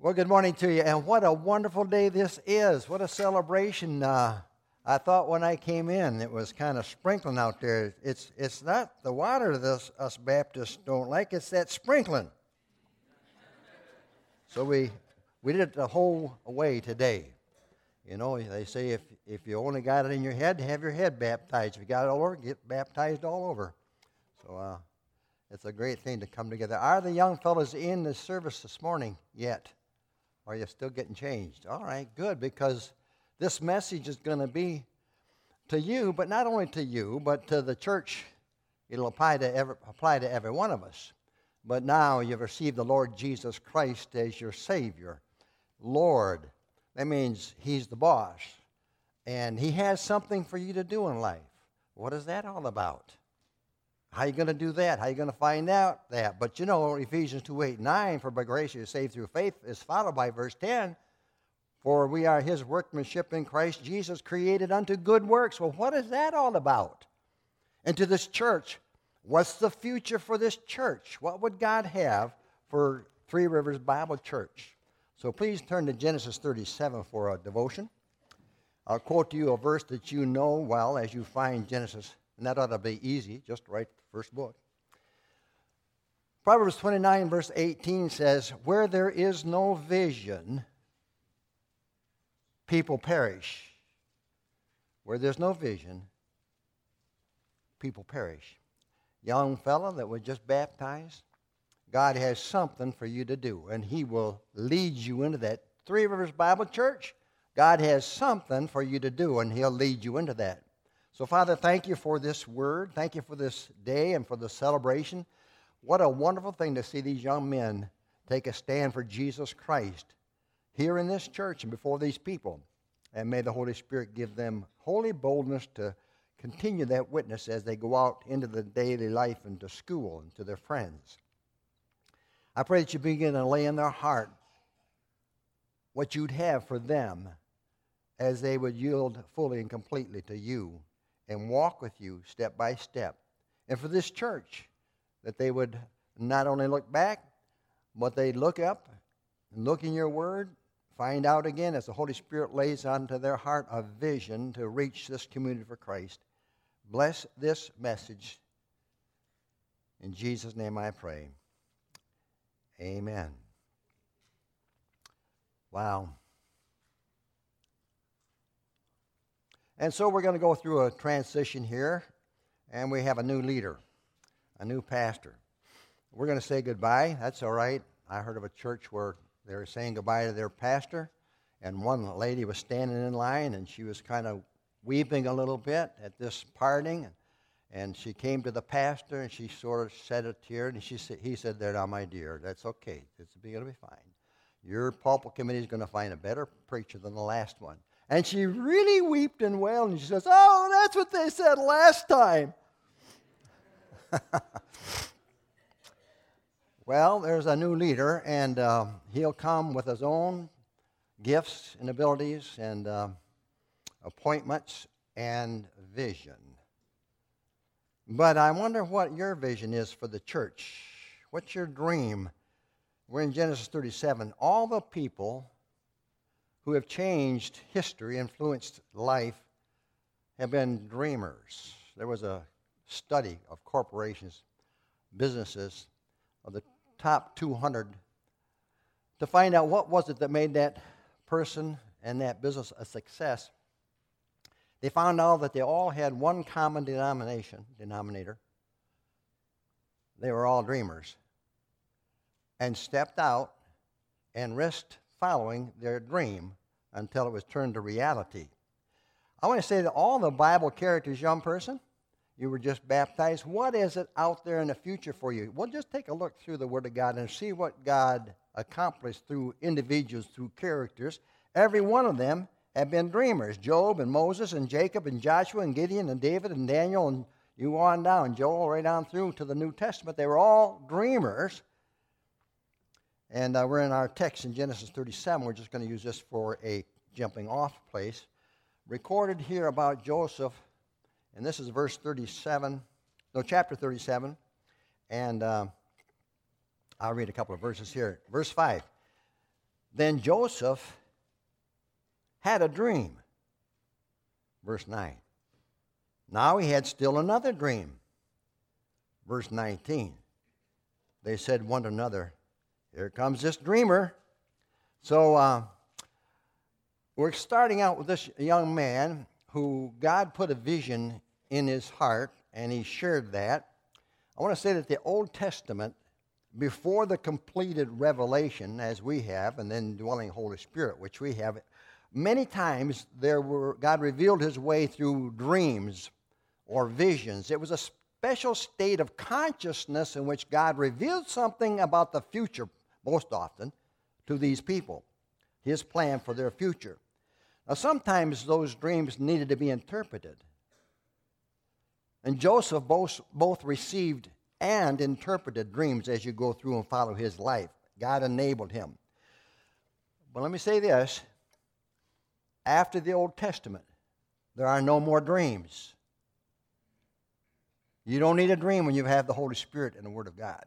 Well, good morning to you, and what a wonderful day this is. What a celebration. I thought when I came in, it was kind of sprinkling out there. It's not the water that us Baptists don't like, it's that sprinkling. So we did it the whole way today. You know, they say if you only got it in your head, have your head baptized. If you got it all over, get baptized all over. So it's a great thing to come together. Are the young fellows in the service this morning yet? Or are you still getting changed? All right, good, because this message is going to be to you, but not only to you, but to the church. It'll apply to every one of us. But now you've received the Lord Jesus Christ as your Savior. Lord, that means He's the boss. And He has something for you to do in life. What is that all about? How are you going to do that? How are you going to find out that? But you know, Ephesians 2:8-9, for by grace you are saved through faith, is followed by verse 10, for we are His workmanship in Christ Jesus, created unto good works. Well, what is that all about? And to this church, what's the future for this church? What would God have for Three Rivers Bible Church? So please turn to Genesis 37 for a devotion. I'll quote to you a verse that you know well as you find Genesis. And that ought to be easy, just write the first book. Proverbs 29, verse 18 says, where there is no vision, people perish. Where there's no vision, people perish. Young fella that was just baptized, God has something for you to do, and He will lead you into that. Three Rivers Bible Church, God has something for you to do, and He'll lead you into that. So, Father, thank you for this word. Thank you for this day and for the celebration. What a wonderful thing to see these young men take a stand for Jesus Christ here in this church and before these people. And may the Holy Spirit give them holy boldness to continue that witness as they go out into the daily life and to school and to their friends. I pray that you begin to lay in their heart what you'd have for them as they would yield fully and completely to you and walk with you step by step. And for this church, that they would not only look back, but they'd look up and look in your word, find out again as the Holy Spirit lays onto their heart a vision to reach this community for Christ. Bless this message. In Jesus' name I pray. Amen. Wow. And so we're going to go through a transition here, and we have a new leader, a new pastor. We're going to say goodbye. That's all right. I heard of a church where they were saying goodbye to their pastor, and one lady was standing in line, and she was kind of weeping a little bit at this parting, and she came to the pastor, and she sort of shed a tear, and he said, there now, my dear, that's okay. It's going to be fine. Your pulpit committee is going to find a better preacher than the last one. And she really wept and wailed, and she says, oh, that's what they said last time. Well, there's a new leader, and he'll come with his own gifts and abilities and appointments and vision. But I wonder what your vision is for the church. What's your dream? We're in Genesis 37. All the people who have changed history, influenced life, have been dreamers. There was a study of corporations, businesses, of the top 200 to find out what was it that made that person and that business a success. They found out that they all had one common denominator. They were all dreamers and stepped out and risked following their dream until it was turned to reality. I want to say that all the Bible characters, young person, you were just baptized. What is it out there in the future for you? Well, just take a look through the Word of God and see what God accomplished through individuals, through characters. Every one of them have been dreamers. Job and Moses and Jacob and Joshua and Gideon and David and Daniel and you on down, Joel, right on through to the New Testament. They were all dreamers. And we're in our text in Genesis 37. We're just going to use this for a jumping off place. Recorded here about Joseph, and this is verse 37, no, chapter 37. And I'll read a couple of verses here. Verse 5. Then Joseph had a dream. Verse 9. Now he had still another dream. Verse 19. They said one to another, here comes this dreamer. So we're starting out with this young man who God put a vision in his heart, and he shared that. I want to say that the Old Testament, before the completed revelation, as we have, and then dwelling Holy Spirit, which we have, many times God revealed his way through dreams or visions. It was a special state of consciousness in which God revealed something about the future, most often, to these people, his plan for their future. Now, sometimes those dreams needed to be interpreted. And Joseph both received and interpreted dreams as you go through and follow his life. God enabled him. But let me say this. After the Old Testament, there are no more dreams. You don't need a dream when you have the Holy Spirit and the Word of God.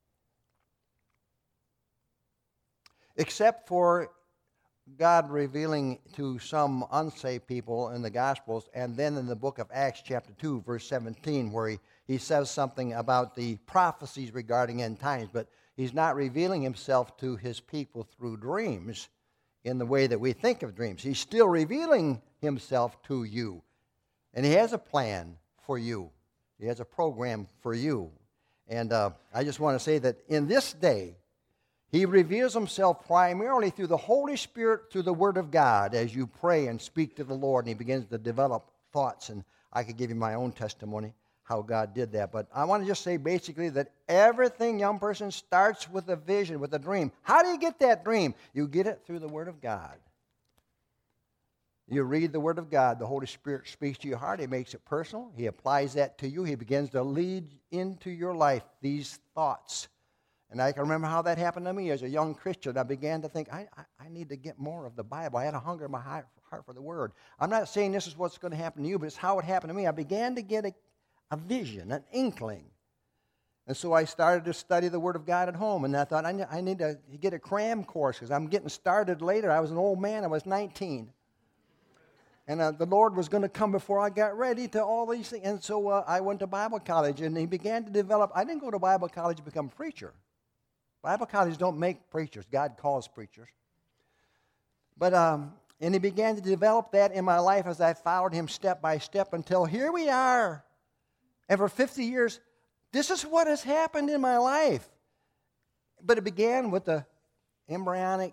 Except for God revealing to some unsaved people in the Gospels, and then in the book of Acts chapter 2, verse 17, where he says something about the prophecies regarding end times, but he's not revealing himself to his people through dreams in the way that we think of dreams. He's still revealing himself to you, and he has a plan for you. He has a program for you. And I just want to say that in this day, he reveals himself primarily through the Holy Spirit, through the Word of God, as you pray and speak to the Lord, and he begins to develop thoughts. And I could give you my own testimony how God did that. But I want to just say basically that everything, young person, starts with a vision, with a dream. How do you get that dream? You get it through the Word of God. You read the Word of God. The Holy Spirit speaks to your heart. He makes it personal. He applies that to you. He begins to lead into your life these thoughts. And I can remember how that happened to me as a young Christian. I began to think, I need to get more of the Bible. I had a hunger in my heart for the Word. I'm not saying this is what's going to happen to you, but it's how it happened to me. I began to get a vision, an inkling. And so I started to study the Word of God at home. And I thought, I need to get a cram course because I'm getting started later. I was an old man. I was 19. And the Lord was going to come before I got ready to all these things. And so I went to Bible college, and he began to develop. I didn't go to Bible college to become a preacher. Bible colleges don't make preachers. God calls preachers. But, and he began to develop that in my life as I followed him step by step until here we are. And for 50 years, this is what has happened in my life. But it began with the embryonic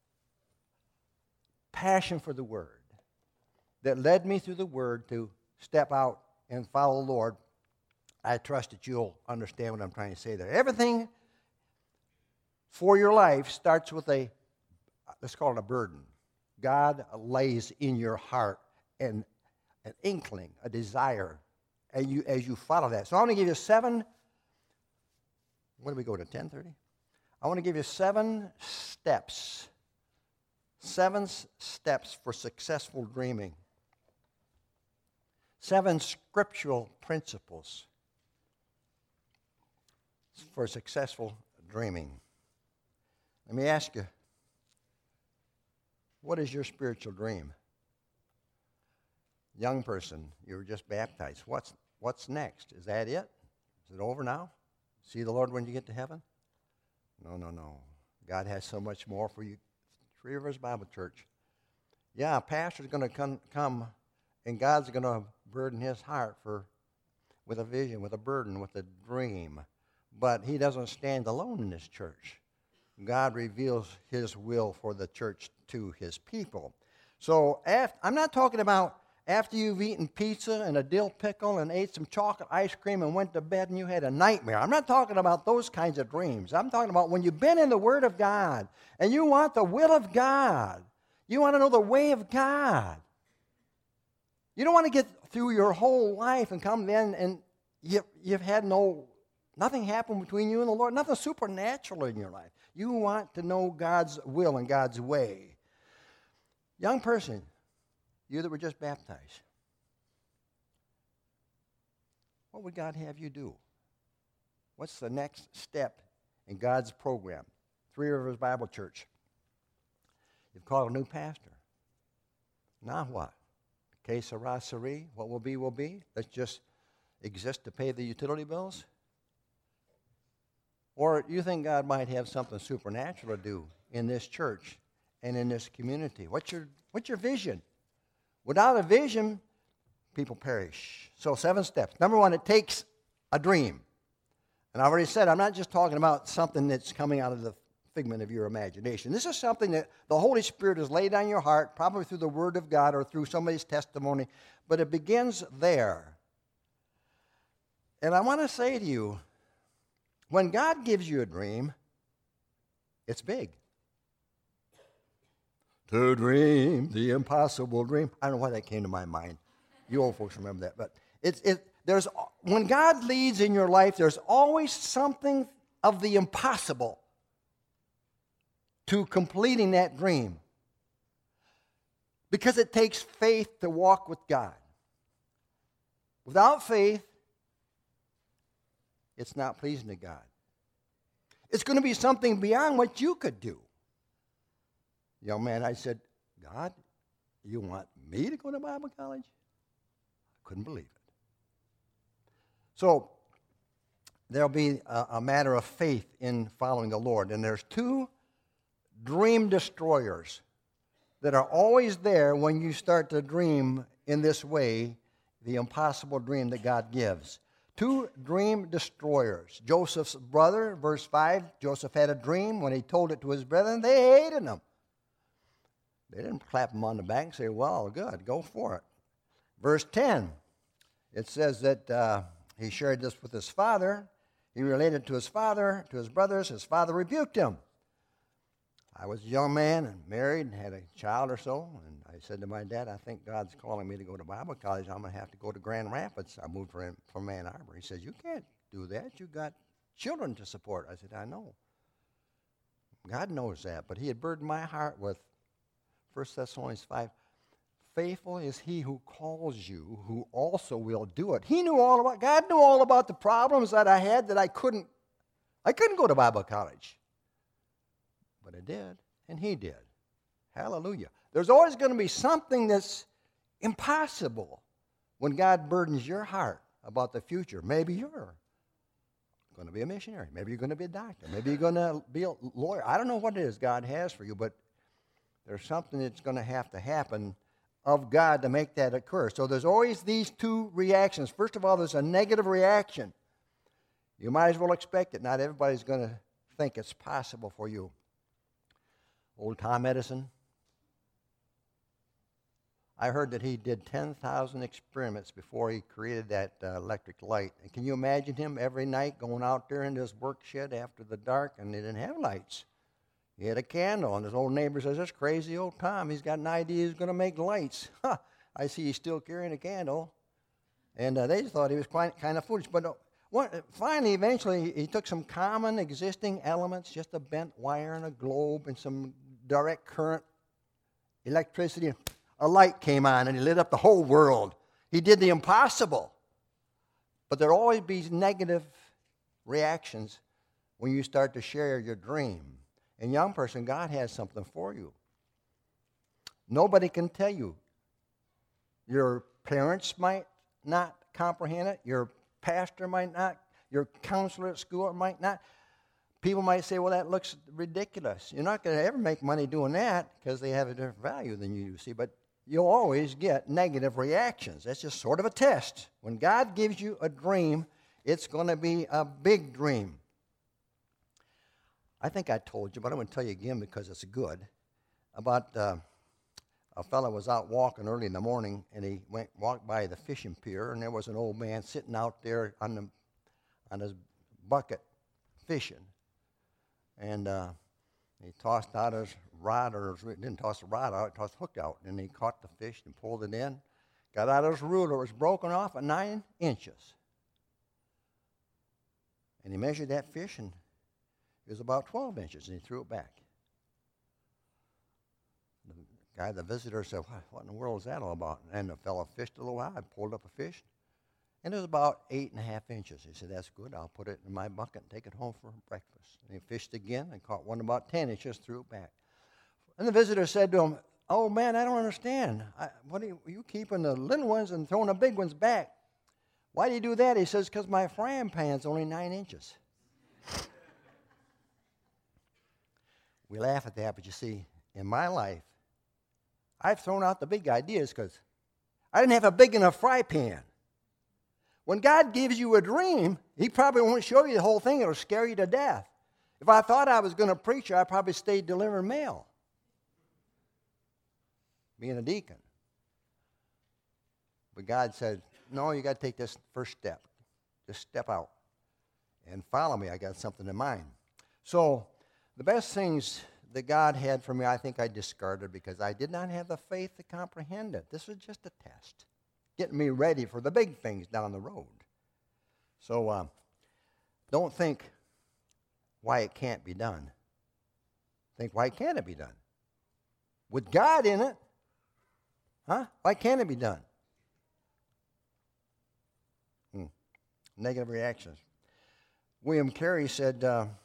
passion for the Word that led me through the Word to step out and follow the Lord. I trust that you'll understand what I'm trying to say there. Everything for your life starts with let's call it a burden. God lays in your heart an inkling, a desire, and as you follow that. So I want to give you 7, what do we go to, 10:30? I want to give you 7 steps. 7 steps for successful dreaming. 7 scriptural principles for successful dreaming. Let me ask you, what is your spiritual dream? Young person, you were just baptized. What's next? Is that it? Is it over now? See the Lord when you get to heaven? No. God has so much more for you. Three Rivers Bible Church. Yeah, a pastor's going to come, and God's going to burden his heart with a vision, with a burden, with a dream. But he doesn't stand alone in this church. God reveals his will for the church to his people. So I'm not talking about after you've eaten pizza and a dill pickle and ate some chocolate ice cream and went to bed and you had a nightmare. I'm not talking about those kinds of dreams. I'm talking about when you've been in the Word of God and you want the will of God. You want to know the way of God. You don't want to get through your whole life and come then and you've had nothing happen between you and the Lord, nothing supernatural in your life. You want to know God's will and God's way. Young person, you that were just baptized, what would God have you do? What's the next step in God's program? Three Rivers Bible Church. You've called a new pastor. Now what? Que sera, sera. What will be, will be. Let's just exist to pay the utility bills? Or you think God might have something supernatural to do in this church and in this community? What's your vision? Without a vision, people perish. So 7 steps. Number 1, it takes a dream. And I've already said, I'm not just talking about something that's coming out of the figment of your imagination. This is something that the Holy Spirit has laid on your heart, probably through the Word of God or through somebody's testimony, but it begins there. And I want to say to you, when God gives you a dream, it's big. To dream the impossible dream. I don't know why that came to my mind. You old folks remember that. But when God leads in your life, there's always something of the impossible to completing that dream. Because it takes faith to walk with God. Without faith, it's not pleasing to God. It's going to be something beyond what you could do. Young man, I said, God, you want me to go to Bible college? I couldn't believe it. So, there'll be a matter of faith in following the Lord. And there's 2 dream destroyers that are always there when you start to dream in this way, the impossible dream that God gives. 2 dream destroyers. Joseph's brother, verse 5, Joseph had a dream. When he told it to his brethren, they hated him. They didn't clap him on the back and say, well, good, go for it. Verse 10, it says that he shared this with his father. He related to his father, to his brothers. His father rebuked him. I was a young man and married and had a child or so, and I said to my dad, I think God's calling me to go to Bible college. I'm going to have to go to Grand Rapids. I moved from Ann Arbor. He says, you can't do that. You got children to support. I said, I know. God knows that, but he had burdened my heart with 1 Thessalonians 5. Faithful is he who calls you, who also will do it. God knew all about the problems that I had that I couldn't go to Bible college. But I did, and he did. Hallelujah. There's always going to be something that's impossible when God burdens your heart about the future. Maybe you're going to be a missionary. Maybe you're going to be a doctor. Maybe you're going to be a lawyer. I don't know what it is God has for you, but there's something that's going to happen of God to make that occur. So there's always these 2 reactions. First of all, there's a negative reaction. You might as well expect it. Not everybody's going to think it's possible for you. Old Tom Edison, I heard that he did 10,000 experiments before he created that electric light. And can you imagine him every night going out there in his work shed after the dark, and they didn't have lights. He had a candle, and his old neighbor says, this crazy old Tom, he's got an idea he's going to make lights. I see he's still carrying a candle. And they just thought he was kind of foolish. But finally, eventually, he took some common existing elements, just a bent wire and a globe and some direct current electricity. A light came on, and he lit up the whole world. He did the impossible. But there'll always be negative reactions when you start to share your dream. And young person, God has something for you. Nobody can tell you. Your parents might not comprehend it. Your pastor might not. Your counselor at school might not. People might say, well, that looks ridiculous. You're not going to ever make money doing that because they have a different value than you do, see. But you'll always get negative reactions. That's just sort of a test. When God gives you a dream, it's going to be a big dream. I think I told you, but I'm going to tell you again because it's good, about a fellow was out walking early in the morning, and he walked by the fishing pier, and there was an old man sitting out there on his bucket fishing. And he tossed out his rod, didn't toss the rod out, he tossed the hook out. And he caught the fish and pulled it in. Got out his ruler, it was broken off at 9 inches. And he measured that fish, and it was about 12 inches, and he threw it back. The visitor said, what in the world is that all about? And the fellow fished a little while, pulled up a fish, and it was about 8.5 inches. He said, that's good, I'll put it in my bucket and take it home for breakfast. And he fished again and caught one about 10 inches, threw it back. And the visitor said to him, "Oh, man, I don't understand. What are you keeping the little ones and throwing the big ones back? Why do you do that?" He says, "Because my frying pan's only 9 inches." We laugh at that, but you see, in my life, I've thrown out the big ideas because I didn't have a big enough fry pan. When God gives you a dream, He probably won't show you the whole thing. It'll scare you to death. If I thought I was going to preach, I'd probably stay delivering mail, being a deacon. But God said, "No, you got to take this first step. Just step out and follow me. I got something in mind." So the best things that God had for me, I think I discarded because I did not have the faith to comprehend it. This was just a test, getting me ready for the big things down the road. So don't think why it can't be done. Think, why can't it be done? With God in it, huh? Why can't it be done? Negative reactions. William Carey said,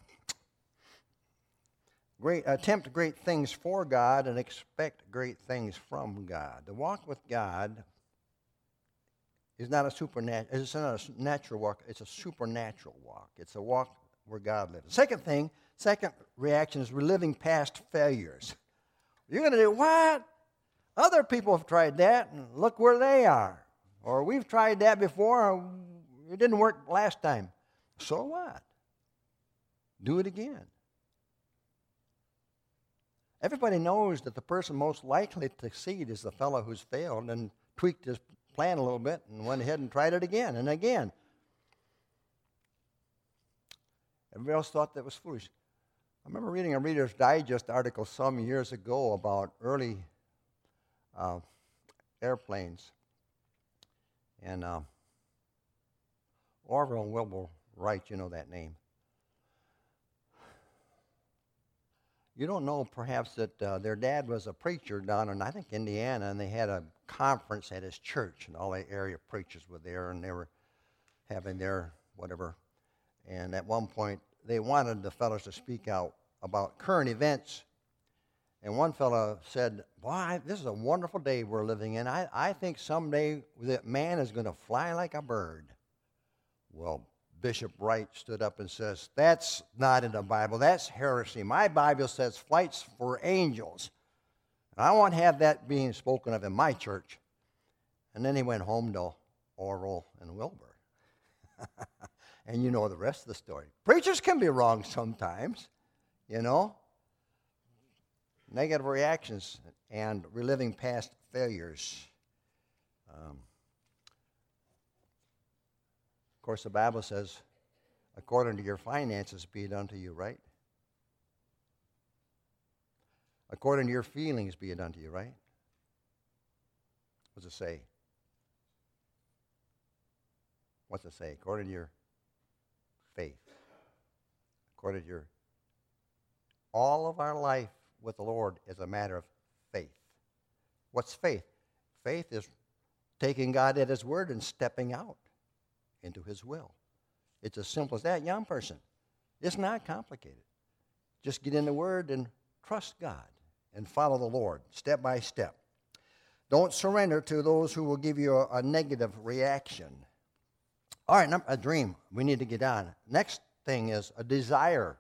attempt great things for God and expect great things from God. To walk with God is not a supernatural. It's not a natural walk. It's a supernatural walk. It's a walk where God lives. Second reaction is reliving past failures. You're going to do what? Other people have tried that, and look where they are. Or we've tried that before, and it didn't work last time. So what? Do it again. Everybody knows that the person most likely to succeed is the fellow who's failed and tweaked his plan a little bit and went ahead and tried it again and again. Everybody else thought that was foolish. I remember reading a Reader's Digest article some years ago about early airplanes. And Orville and Wilbur Wright, you know that name. You don't know, perhaps, that their dad was a preacher down in, I think, Indiana, and they had a conference at his church, and all the area preachers were there, and they were having their whatever. And at one point, they wanted the fellows to speak out about current events. And one fellow said, "Boy, this is a wonderful day we're living in. I think someday that man is going to fly like a bird." Well, Bishop Wright stood up and says, "That's not in the Bible. That's heresy. My Bible says flights for angels. And I won't have that being spoken of in my church." And then he went home to Orville and Wilbur. And you know the rest of the story. Preachers can be wrong sometimes, you know. Negative reactions and reliving past failures. Of course, the Bible says, according to your finances be it unto you, right? According to your feelings be it unto you, right? What's it say? What's it say? According to your faith. According to your... All of our life with the Lord is a matter of faith. What's faith? Faith is taking God at His word and stepping out into His will. It's as simple as that, young person. It's not complicated. Just get in the Word and trust God and follow the Lord step by step. Don't surrender to those who will give you a negative reaction. All right, a dream. We need to get on. Next thing is a desire.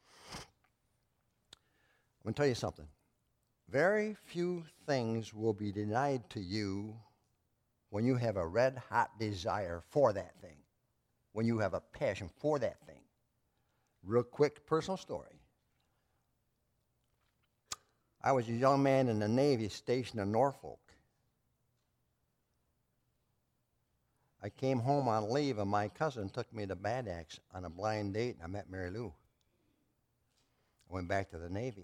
I'm going to tell you something. Very few things will be denied to you when you have a red-hot desire for that thing, when you have a passion for that thing. Real quick personal story. I was a young man in the Navy stationed in Norfolk. I came home on leave, and my cousin took me to Bad Axe on a blind date, and I met Mary Lou. I went back to the Navy.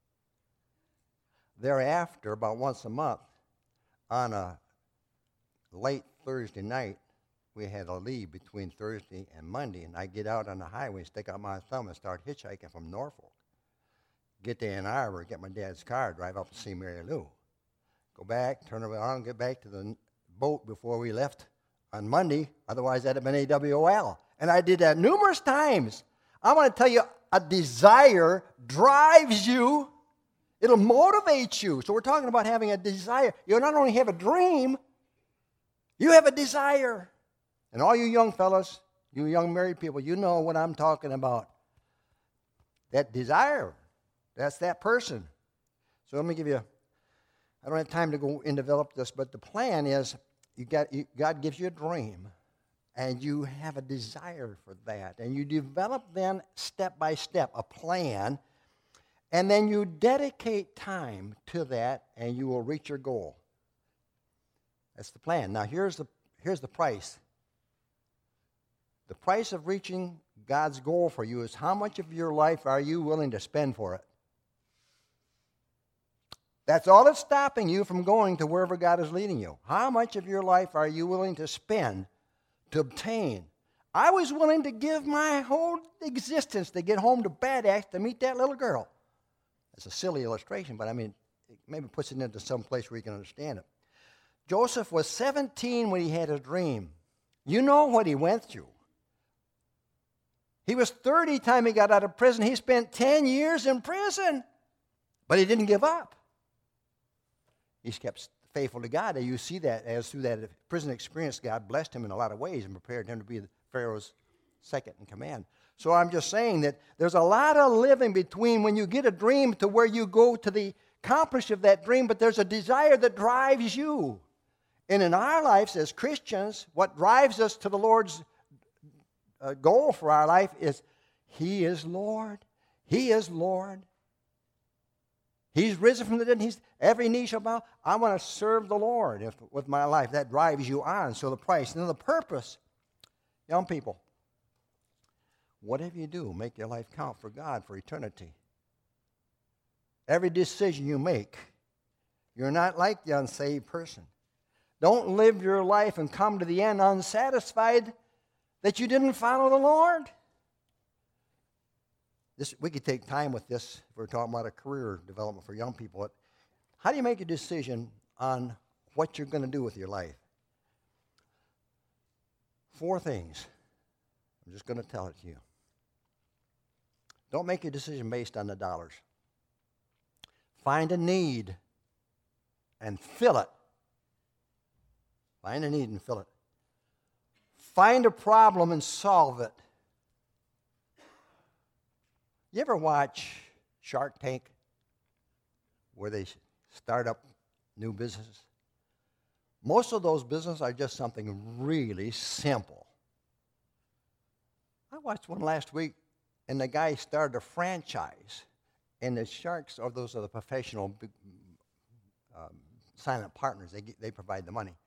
Thereafter, about once a month, on a late Thursday night, we had a leave between Thursday and Monday, and I get out on the highway, stick out my thumb, and start hitchhiking from Norfolk. Get to Ann Arbor, get my dad's car, drive up to see Mary Lou. Go back, turn around, get back to the boat before we left on Monday. Otherwise, that'd have been AWOL. And I did that numerous times. I want to tell you, a desire drives you It'll motivate you. So we're talking about having a desire. You not only have a dream, you have a desire. And all you young fellas, you young married people, you know what I'm talking about. That desire. That's that person. So let me give you, I don't have time to go and develop this, but the plan is God gives you a dream, and you have a desire for that. And you develop then, step by step, a plan, and then you dedicate time to that, and you will reach your goal. That's the plan. Now, here's the price. The price of reaching God's goal for you is how much of your life are you willing to spend for it? That's all that's stopping you from going to wherever God is leading you. How much of your life are you willing to spend to obtain? I was willing to give my whole existence to get home to Bad Axe to meet that little girl. It's a silly illustration, but I mean, it maybe puts it into some place where you can understand it. Joseph was 17 when he had his dream. You know what he went through. He was 30 time he got out of prison. He spent 10 years in prison, but he didn't give up. He kept faithful to God. And you see that as through that prison experience, God blessed him in a lot of ways and prepared him to be Pharaoh's second in command. So I'm just saying that there's a lot of living between when you get a dream to where you go to the accomplish of that dream, but there's a desire that drives you. And in our lives as Christians, what drives us to the Lord's goal for our life is He is Lord. He is Lord. He's risen from the dead. Every knee shall bow. I want to serve the Lord with my life. That drives you on. So the price. And the purpose, young people, whatever you do, make your life count for God for eternity. Every decision you make, you're not like the unsaved person. Don't live your life and come to the end unsatisfied that you didn't follow the Lord. We could take time with this if we're talking about a career development for young people. How do you make a decision on what you're going to do with your life? 4 things. I'm just going to tell it to you. Don't make a decision based on the dollars. Find a need and fill it. Find a need and fill it. Find a problem and solve it. You ever watch Shark Tank, where they start up new businesses? Most of those businesses are just something really simple. I watched one last week, and the guy started a franchise, and the sharks, or those are the professional silent partners. They provide the money.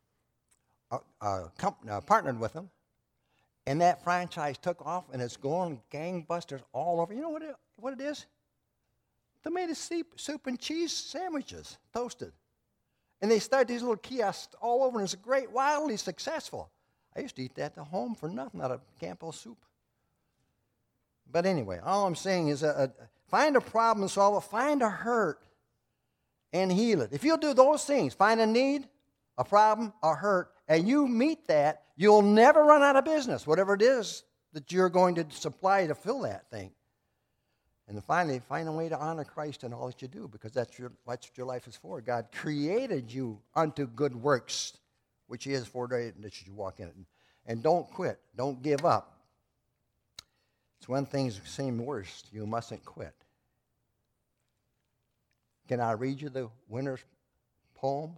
Partnered with them. And that franchise took off, and it's going gangbusters all over. You know what it is? Tomato soup and cheese sandwiches, toasted. And they start these little kiosks all over, and it's great, wildly successful. I used to eat that at home for nothing out of Campbell soup. But anyway, all I'm saying is find a problem and solve it. Find a hurt and heal it. If you'll do those things, find a need, a problem, a hurt, and you meet that, you'll never run out of business, whatever it is that you're going to supply to fill that thing. And then finally, find a way to honor Christ in all that you do, because that's what your life is for. God created you unto good works, which He is for that you walk in it. And don't quit. Don't give up. It's when things seem worst, you mustn't quit. Can I read you the winner's poem?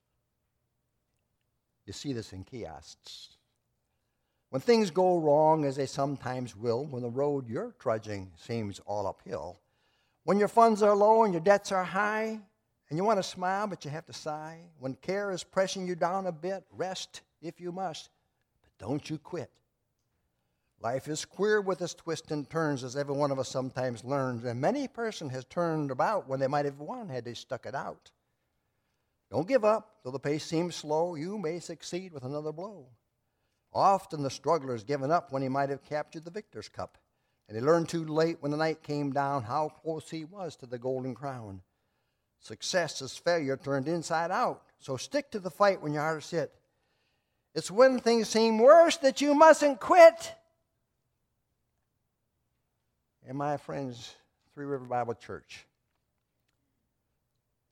You see this in kiosks. When things go wrong, as they sometimes will, when the road you're trudging seems all uphill, when your funds are low and your debts are high, and you want to smile but you have to sigh, when care is pressing you down a bit, rest if you must, but don't you quit. Life is queer with its twists and turns, as every one of us sometimes learns, and many a person has turned about when they might have won had they stuck it out. Don't give up. Though the pace seems slow, you may succeed with another blow. Often the struggler's given up when he might have captured the victor's cup, and he learned too late when the night came down how close he was to the golden crown. Success is failure turned inside out, so stick to the fight when your heart is hit. It's when things seem worse that you mustn't quit. And my friends, Three River Bible Church,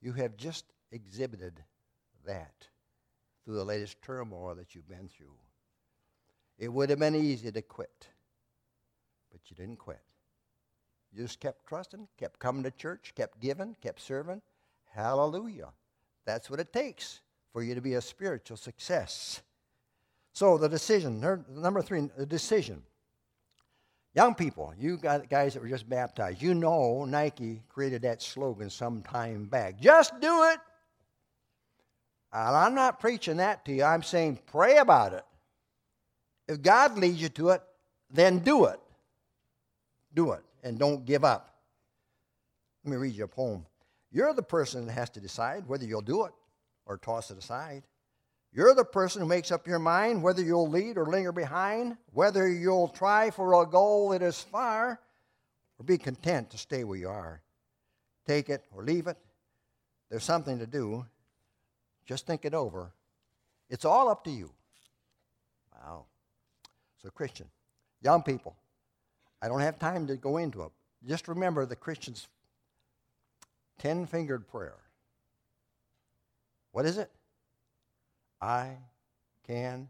You have just exhibited that through the latest turmoil that you've been through. It would have been easy to quit, but you didn't quit. You just kept trusting, kept coming to church, kept giving, kept serving. Hallelujah. That's what it takes for you to be a spiritual success. So the decision, number 3, the decision. Young people, you guys that were just baptized, you know Nike created that slogan some time back. Just do it. And I'm not preaching that to you. I'm saying pray about it. If God leads you to it, then do it. Do it, and don't give up. Let me read you a poem. You're the person that has to decide whether you'll do it or toss it aside. You're the person who makes up your mind whether you'll lead or linger behind, whether you'll try for a goal that is far, or be content to stay where you are. Take it or leave it. There's something to do. Just think it over. It's all up to you. Wow. So, Christian, young people, I don't have time to go into it. Just remember the Christian's 10-fingered prayer. What is it? I can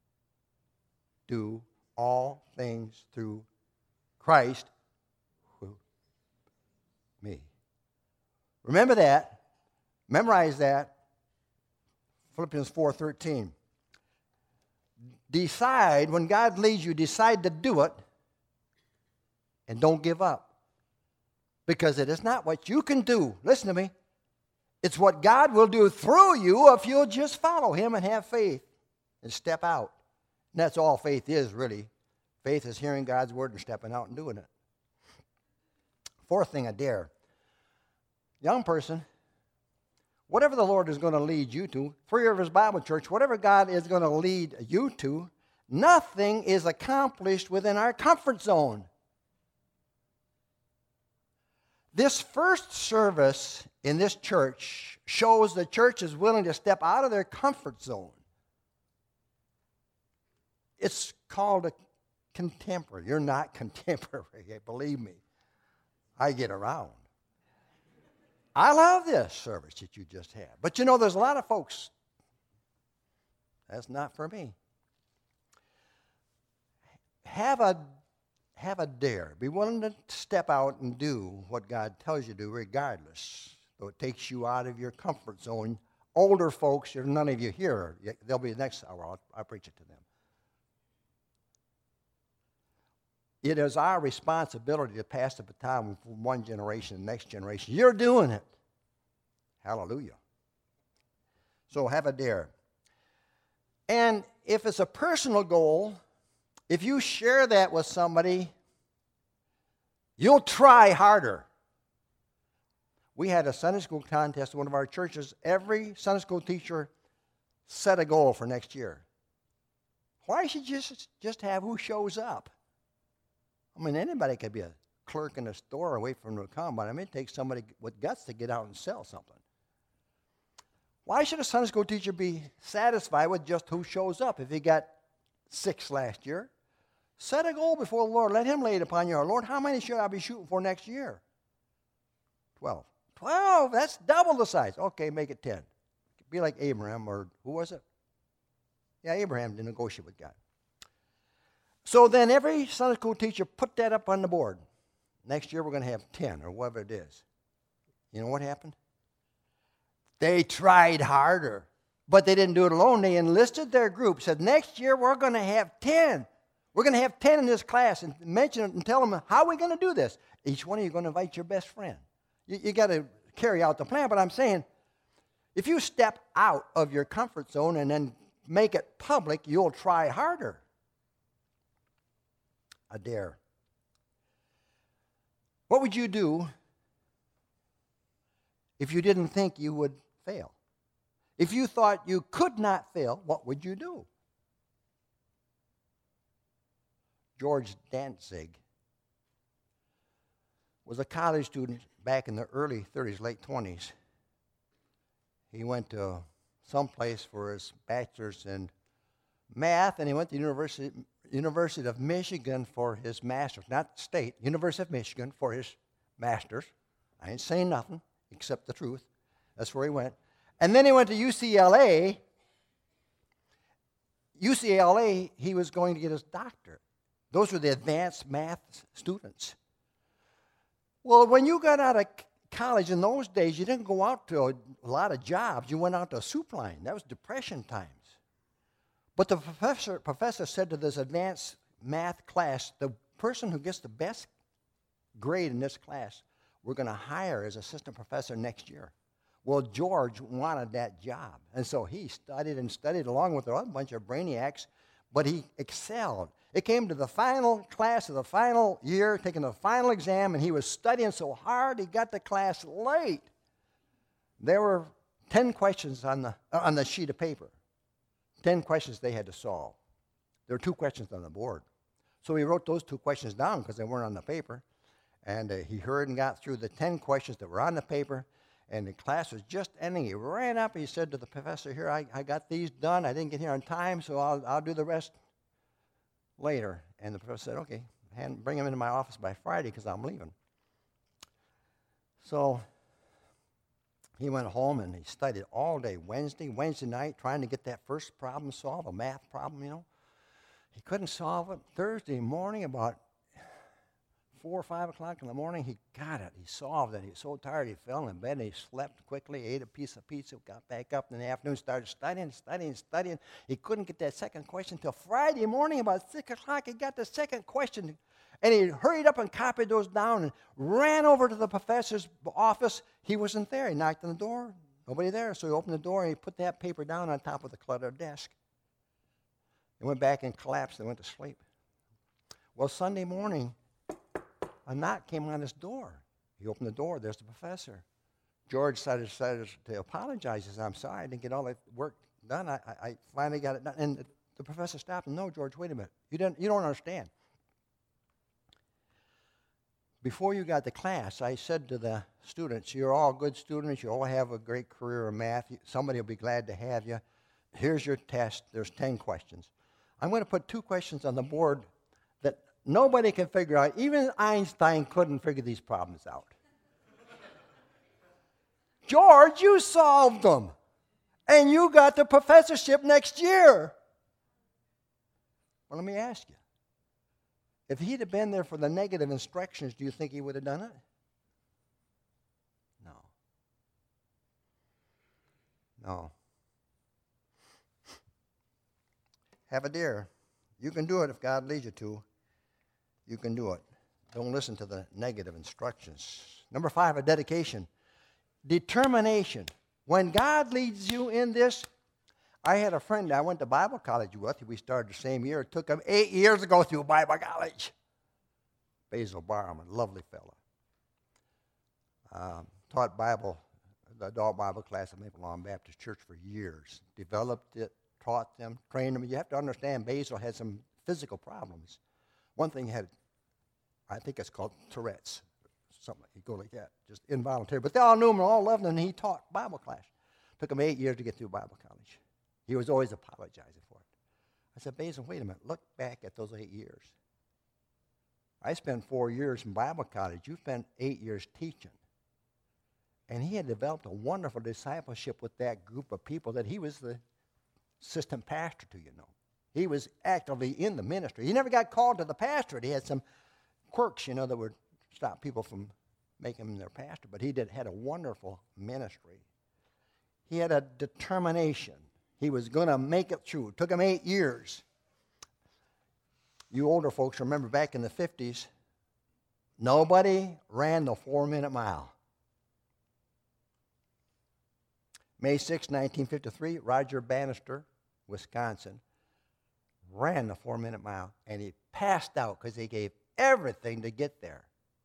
do all things through Christ who me. Remember that. Memorize that. Philippians 4:13. Decide, when God leads you, decide to do it, and don't give up. Because it is not what you can do. Listen to me. It's what God will do through you if you'll just follow Him and have faith and step out. And that's all faith is, really. Faith is hearing God's word and stepping out and doing it. Fourth thing, a dare. Young person, whatever the Lord is going to lead you to, Free Rivers Bible Church, whatever God is going to lead you to, nothing is accomplished within our comfort zone. This first service in this church shows the church is willing to step out of their comfort zone. It's called a contemporary. You're not contemporary, believe me. I get around. I love this service that you just had. But you know, there's a lot of folks, that's not for me. Have a dare. Be willing to step out and do what God tells you to do regardless. Though it takes you out of your comfort zone. Older folks, there's none of you here. They'll be the next hour. I'll preach it to them. It is our responsibility to pass the baton from one generation to the next generation. You're doing it. Hallelujah. So have a dare. And if it's a personal goal, if you share that with somebody, you'll try harder. We had a Sunday school contest at one of our churches. Every Sunday school teacher set a goal for next year. Why should you just have who shows up? I mean, anybody could be a clerk in a store and wait for them to come, but I mean, it takes somebody with guts to get out and sell something. Why should a Sunday school teacher be satisfied with just who shows up? If he got 6 last year, set a goal before the Lord. Let Him lay it upon your heart. Lord, how many should I be shooting for next year? 12. 12, that's double the size. Okay, make it 10. Be like Abraham, or who was it? Yeah, Abraham didn't negotiate with God. So then every Sunday school teacher put that up on the board. Next year we're going to have 10 or whatever it is. You know what happened? They tried harder, but they didn't do it alone. They enlisted their group, said next year we're going to have 10. We're going to have 10 in this class, and mention it and tell them how we're going to do this. Each one of you are going to invite your best friend. You got to carry out the plan, but I'm saying if you step out of your comfort zone and then make it public, you'll try harder. A dare. What would you do if you didn't think you would fail? If you thought you could not fail, what would you do? George Dantzig was a college student back in the early 30s, late 20s. He went to someplace for his bachelor's in math, and he went to the University of Michigan for his master's. Not state, University of Michigan for his master's. I ain't saying nothing except the truth. That's where he went. And then he went to UCLA. UCLA, he was going to get his doctorate. Those were the advanced math students. Well, when you got out of college in those days, you didn't go out to a lot of jobs. You went out to a soup line. That was Depression times. But the professor said to this advanced math class, the person who gets the best grade in this class, we're going to hire as assistant professor next year. Well, George wanted that job. And so he studied and studied along with a bunch of brainiacs, but he excelled. It came to the final class of the final year, taking the final exam, and he was studying so hard he got to class late. There were 10 questions on the sheet of paper. 10 questions they had to solve. There were 2 questions on the board. So he wrote those 2 questions down because they weren't on the paper. And he heard and got through the 10 questions that were on the paper. And the class was just ending. He ran up. He said to the professor, here, I got these done. I didn't get here on time, so I'll do the rest later. And the professor said, okay, bring him into my office by Friday because I'm leaving. So he went home and he studied all day Wednesday night, trying to get that first problem solved, a math problem, you know. He couldn't solve it. Thursday morning, about 4 or 5 o'clock in the morning, he got it. He solved it. He was so tired he fell in bed and he slept quickly, ate a piece of pizza, got back up in the afternoon, started studying. He couldn't get that second question until Friday morning, about 6 o'clock, he got the second question. And he hurried up and copied those down and ran over to the professor's office. He wasn't there. He knocked on the door. Nobody there. So he opened the door and he put that paper down on top of the cluttered desk. He went back and collapsed and went to sleep. Well, Sunday morning, a knock came on his door. He opened the door. There's the professor. George decided to apologize. He said, I'm sorry, I didn't get all that work done. I finally got it done. And the professor stopped him. No, George, wait a minute. You don't understand. Before you got to class, I said to the students, you're all good students. You all have a great career in math. Somebody will be glad to have you. Here's your test. There's 10 questions. I'm going to put 2 questions on the board that nobody can figure out. Even Einstein couldn't figure these problems out. George, you solved them. And you got the professorship next year. Well, let me ask you. If he'd have been there for the negative instructions, do you think he would have done it? No. No. Have a dare. You can do it if God leads you to. You can do it. Don't listen to the negative instructions. Number 5, a dedication. Determination. When God leads you in this, I had a friend I went to Bible college with. We started the same year. It took him 8 years to go through Bible college. Basil Barham, a lovely fellow. Taught Bible, the adult Bible class at Maple Lawn Baptist Church for years. Developed it, taught them, trained them. You have to understand Basil had some physical problems. One thing he had, I think it's called Tourette's. Something he'd go like that, just involuntary. But they all knew him, all loved him, and he taught Bible class. Took him 8 years to get through Bible college. He was always apologizing for it. I said, Basil, wait a minute. Look back at those 8 years. I spent 4 years in Bible college. You spent 8 years teaching. And he had developed a wonderful discipleship with that group of people that he was the assistant pastor to, you know. He was actively in the ministry. He never got called to the pastorate. He had some quirks, you know, that would stop people from making him their pastor. But he had a wonderful ministry. He had a determination. He was going to make it through. It took him 8 years. You older folks remember back in the 50s, nobody ran the 4-minute mile. May 6, 1953, Roger Bannister, Wisconsin, ran the 4-minute mile, and he passed out because he gave everything to get there.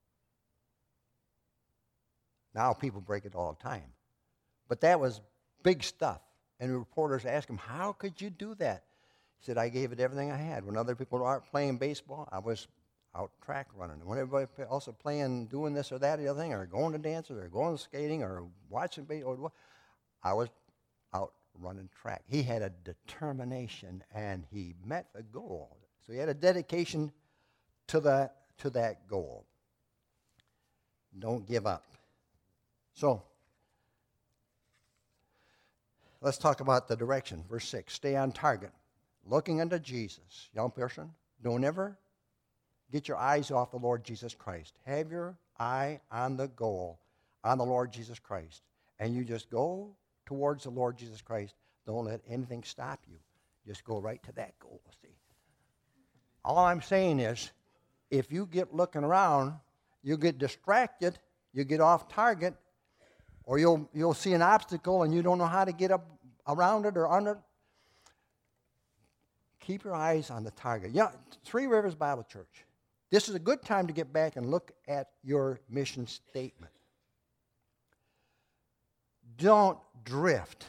Now people break it all the time. But that was big stuff. And the reporters asked him, how could you do that? He said, I gave it everything I had. When other people aren't playing baseball, I was out track running. And when everybody else was playing, doing this or that or the other thing, or going to dances, or going skating, or watching baseball, I was out running track. He had a determination, and he met the goal. So he had a dedication to that goal. Don't give up. So, let's talk about the direction. Verse 6, stay on target, looking unto Jesus. Young person, don't ever get your eyes off the Lord Jesus Christ. Have your eye on the goal, on the Lord Jesus Christ. And you just go towards the Lord Jesus Christ. Don't let anything stop you. Just go right to that goal, see. All I'm saying is, if you get looking around, you get distracted, you get off target, or you'll see an obstacle and you don't know how to get up around it or under it. Keep your eyes on the target. Yeah, Three Rivers Bible Church. This is a good time to get back and look at your mission statement. Don't drift.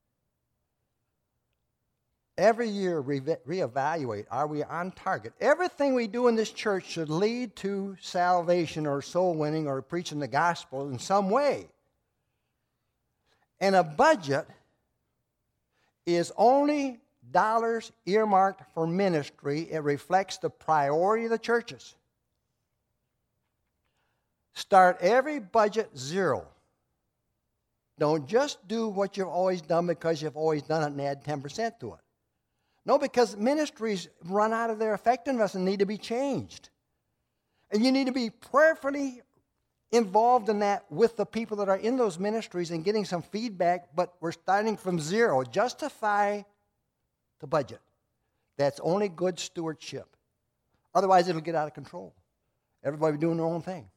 Every year, reevaluate. Are we on target? Everything we do in this church should lead to salvation or soul winning or preaching the gospel in some way. And a budget is only dollars earmarked for ministry. It reflects the priority of the churches. Start every budget zero. Don't just do what you've always done because you've always done it and add 10% to it. No, because ministries run out of their effectiveness and need to be changed. And you need to be prayerfully involved in that with the people that are in those ministries and getting some feedback, but we're starting from zero. Justify the budget. That's only good stewardship. Otherwise, it'll get out of control. Everybody doing their own thing.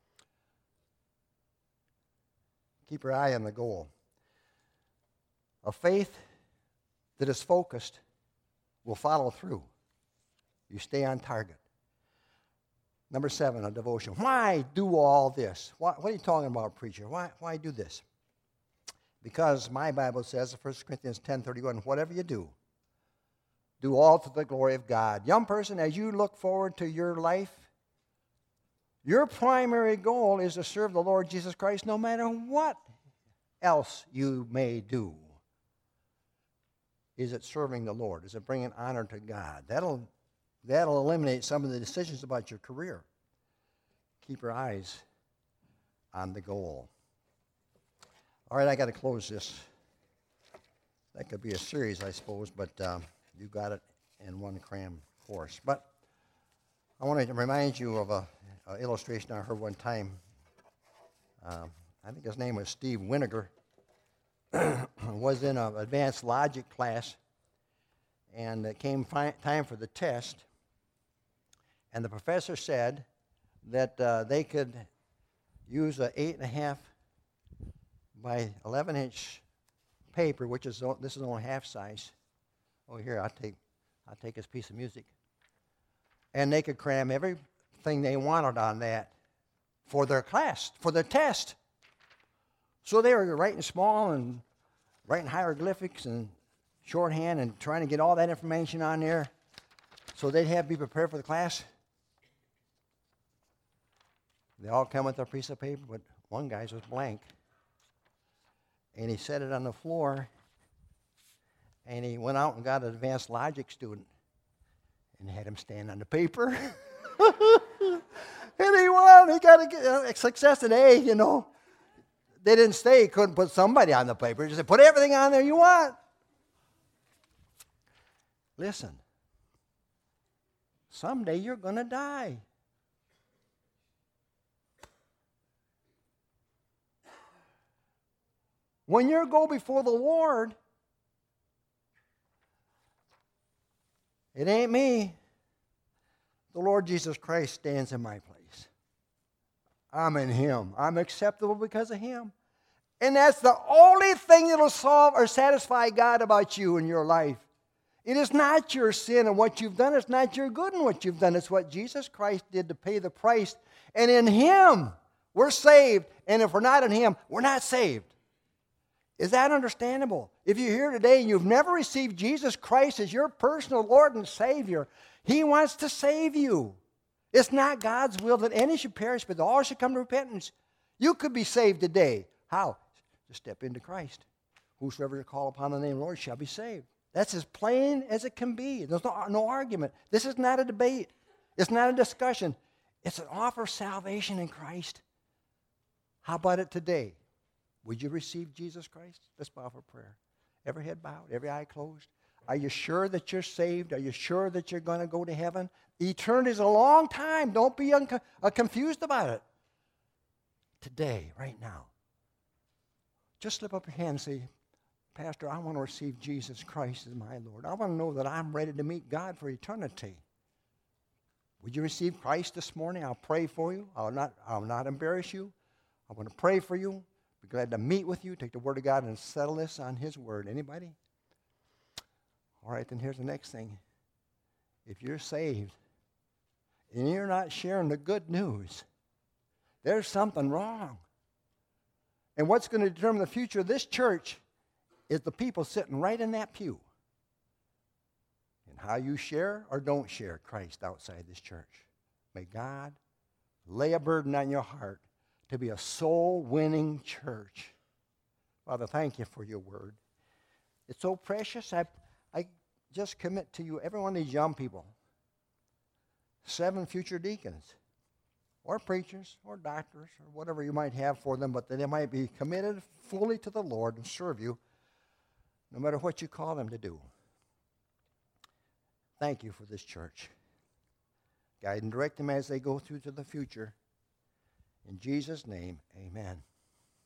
Keep your eye on the goal. A faith that is focused will follow through. You stay on target. Number 7, a devotion. Why do all this? What are you talking about, preacher? Why do this? Because my Bible says, 1 Corinthians 10:31, whatever you do, do all to the glory of God. Young person, as you look forward to your life, your primary goal is to serve the Lord Jesus Christ no matter what else you may do. Is it serving the Lord? Is it bringing honor to God? That'll eliminate some of the decisions about your career. Keep your eyes on the goal. All right, I got to close this. That could be a series, I suppose, but you got it in one cram course. But I want to remind you of an illustration I heard one time. I think his name was Steve Winiger. Was in an advanced logic class, and it came time for the test, and the professor said that they could use an 8.5 by 11-inch paper, which is this is only half size. Oh, here, I'll take this piece of music, and they could cram everything they wanted on that for their class, for their test. So they were writing small and writing hieroglyphics and shorthand and trying to get all that information on there so they'd have to be prepared for the class. They all come with a piece of paper, but one guy's was blank. And he set it on the floor, and he went out and got an advanced logic student and had him stand on the paper. And he won. He got a success at A, you know. They didn't say he couldn't put somebody on the paper. He just said, put everything on there you want. Listen, someday you're going to die. When you go before the Lord, it ain't me. The Lord Jesus Christ stands in my place. I'm in Him. I'm acceptable because of Him. And that's the only thing that will solve or satisfy God about you in your life. It is not your sin and what you've done. It's not your good and what you've done. It's what Jesus Christ did to pay the price. And in Him, we're saved. And if we're not in Him, we're not saved. Is that understandable? If you're here today and you've never received Jesus Christ as your personal Lord and Savior, He wants to save you. It's not God's will that any should perish, but all should come to repentance. You could be saved today. How? Just step into Christ. Whosoever call upon the name of the Lord shall be saved. That's as plain as it can be. There's no argument. This is not a debate. It's not a discussion. It's an offer of salvation in Christ. How about it today? Would you receive Jesus Christ? Let's bow for prayer. Every head bowed, every eye closed. Are you sure that you're saved? Are you sure that you're going to go to heaven? Eternity is a long time. Don't be confused about it. Today, right now, just slip up your hand and say, Pastor, I want to receive Jesus Christ as my Lord. I want to know that I'm ready to meet God for eternity. Would you receive Christ this morning? I'll pray for you. I'll not embarrass you. I want to pray for you. Be glad to meet with you. Take the Word of God and settle this on His Word. Anybody? All right, then here's the next thing. If you're saved and you're not sharing the good news, there's something wrong. And what's going to determine the future of this church is the people sitting right in that pew. And how you share or don't share Christ outside this church. May God lay a burden on your heart to be a soul-winning church. Father, thank you for your word. It's so precious. I just commit to you, every one of these young people, 7 future deacons, or preachers, or doctors, or whatever you might have for them, but that they might be committed fully to the Lord and serve you, no matter what you call them to do. Thank you for this church. Guide and direct them as they go through to the future. In Jesus' name, amen.